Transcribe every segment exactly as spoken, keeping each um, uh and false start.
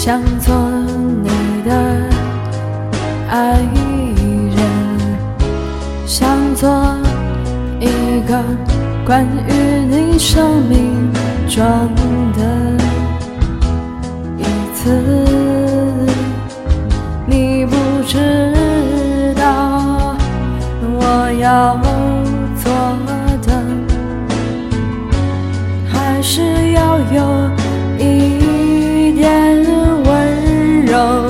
想做你的爱人，想做一个关于你生命中的一次。你不知道我要做的，还是要有一点温柔。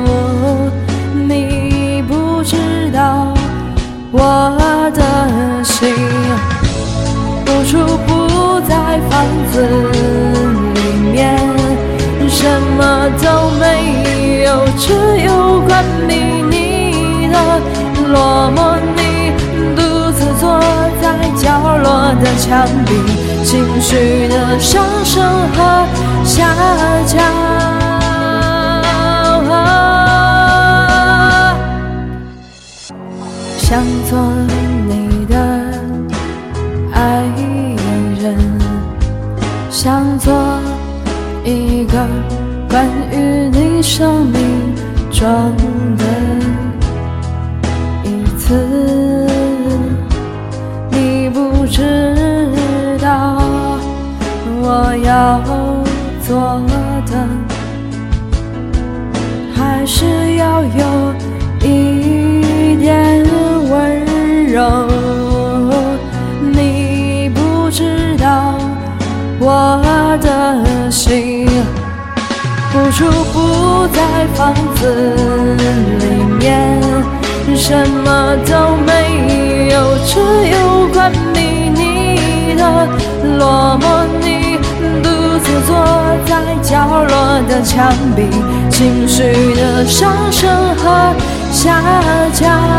你不知道我的心无处不在房子里面，什么都没有，只有关于你的落寞。你独自坐在角落的墙壁，情绪的上升和下降。想做你的爱人，想做一个关于你生命中的一次。你不知道我要做的，还是要有一点温柔。你不知道我的心无处不在房子里面，什么都没有，只有关于你的落寞。你独自坐在角落的墙壁，情绪的上升和下降。